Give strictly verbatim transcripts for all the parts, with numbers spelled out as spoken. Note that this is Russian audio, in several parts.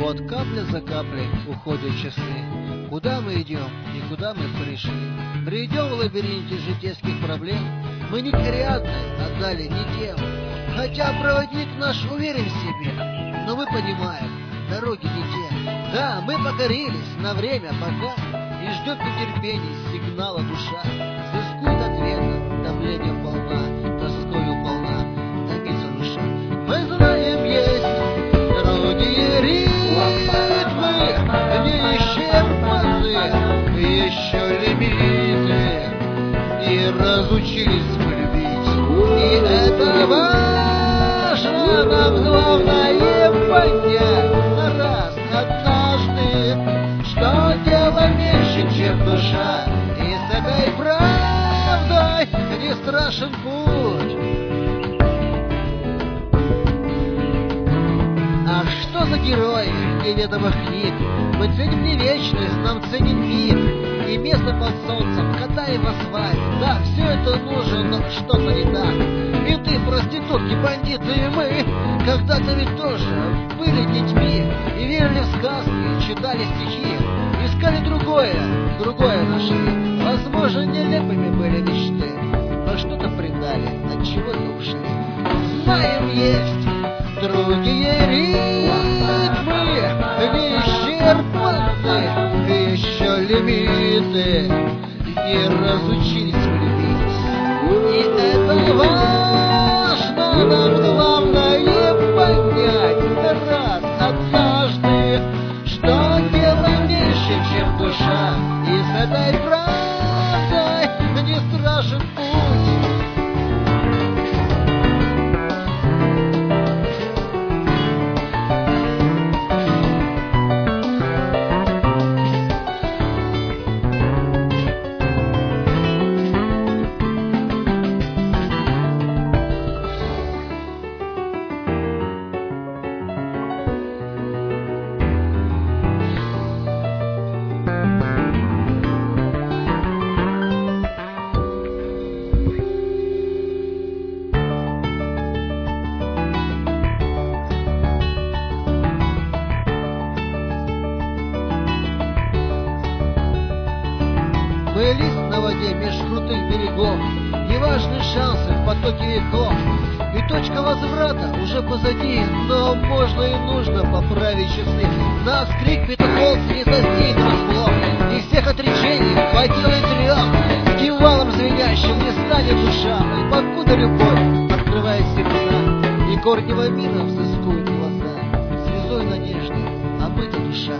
Вот капля за каплей уходят часы. Куда мы идем и куда мы пришли? Бредем в лабиринте житейских проблем. Мы не корректны, отдали не тем. Хотя проводник наш уверен в себе, но мы понимаем, дороги не те. Да, мы покорились на время пока, и ждет нетерпений сигнала душа. Взыскует ответа, давлением волна, тоскою полна, томится душа. Мы знаем, есть другие ритмы, неисчерпанные еще лимиты, и разучились мы любить. И это важно, нам главное понять на раз однажды, что дело меньше, чем душа, и с этой правдой не страшен путь. А что за герои неведомых книг? Мы ценим не вечность, нам ценен мир, и место под солнцем, катаем в асфальт. Да, все это нужно, но что-то не так. Менты, проститутки, бандиты и мы когда-то ведь тоже были детьми и верили в сказки, читали стихи, искали другое, другое нашли. Возможно, нелепыми были мечты, но что-то предали, от чего-то ушли. Знаем, есть другие ритмы, неисчерпанные еще лимиты, не разучились мы любить. И это важно, нам главное понять раз однажды, что дело меньше, чем душа, и с этой правдой не страшен путь. Мы лист на воде меж крутых берегов, неважны шансы в потоке веков. И точка возврата уже позади, но можно и нужно поправить часы. Нас крик петухов не застиг врасплох, и всех отречений хватило и трех. Кивалом звенящим не станет душа, покуда любовь открывает сердца, и горнего мира взыскует глаза. Слезой надежды омыта душа.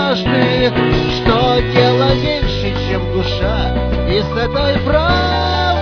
Что дело меньше, чем душа, и с этой правдой